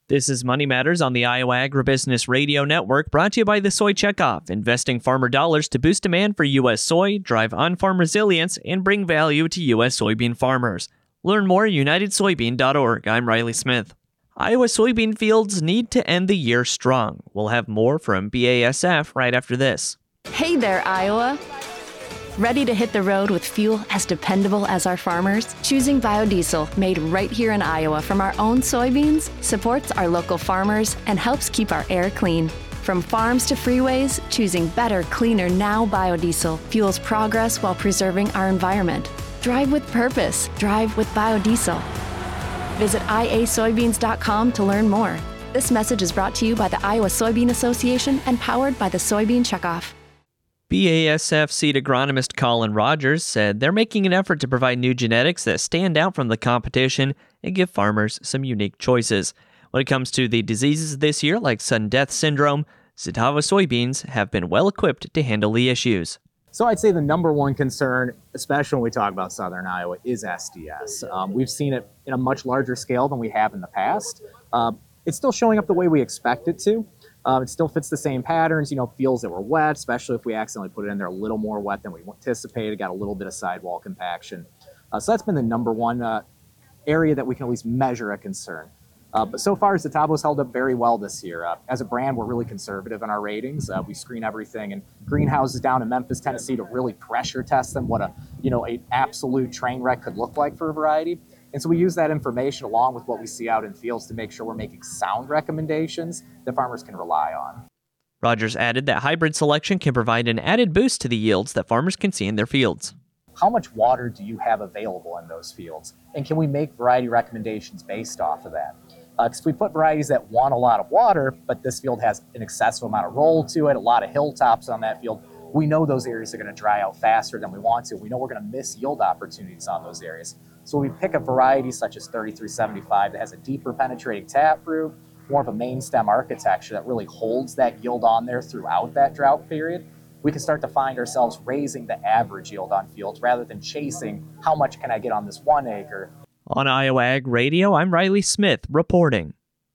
This is Money Matters on the Iowa Agribusiness Radio Network, brought to you by the Soy Checkoff, investing farmer dollars to boost demand for U.S. soy, drive on-farm resilience, and bring value to U.S. soybean farmers. Learn more at unitedsoybean.org. I'm Riley Smith. Iowa soybean fields need to end the year strong. We'll have more from BASF right after this. Hey there, Iowa. Ready to hit the road with fuel as dependable as our farmers? Choosing biodiesel, made right here in Iowa from our own soybeans, supports our local farmers and helps keep our air clean. From farms to freeways, choosing better, cleaner now biodiesel fuels progress while preserving our environment. Drive with purpose. Drive with biodiesel. Visit iasoybeans.com to learn more. This message is brought to you by the Iowa Soybean Association and powered by the Soybean Checkoff. BASF seed agronomist Colin Rogers said they're making an effort to provide new genetics that stand out from the competition and give farmers some unique choices. When it comes to the diseases this year, like sudden death syndrome, Xotavo soybeans have been well equipped to handle the issues. So I'd say the number one concern, especially when we talk about southern Iowa, is SDS. We've seen it in a much larger scale than we have in the past. It's still showing up the way we expect it to. It still fits the same patterns, fields that were wet, especially if we accidentally put it in there a little more wet than we anticipated, got a little bit of sidewall compaction. So that's been the number one area that we can at least measure a concern. But so far, Xotavo's held up very well this year. As a brand, we're really conservative in our ratings. We screen everything in greenhouses down in Memphis, Tennessee to really pressure test them, what an absolute train wreck could look like for a variety. And so we use that information along with what we see out in fields to make sure we're making sound recommendations that farmers can rely on. Rogers added that hybrid selection can provide an added boost to the yields that farmers can see in their fields. How much water do you have available in those fields? And can we make variety recommendations based off of that? Because if we put varieties that want a lot of water, but this field has an excessive amount of roll to it, a lot of hilltops on that field, we know those areas are going to dry out faster than we want to. We know we're going to miss yield opportunities on those areas. So we pick a variety such as 3375 that has a deeper penetrating taproot, more of a main stem architecture that really holds that yield on there throughout that drought period. We can start to find ourselves raising the average yield on fields rather than chasing how much can I get on this 1 acre. On Iowa Ag Radio, I'm Riley Smith reporting.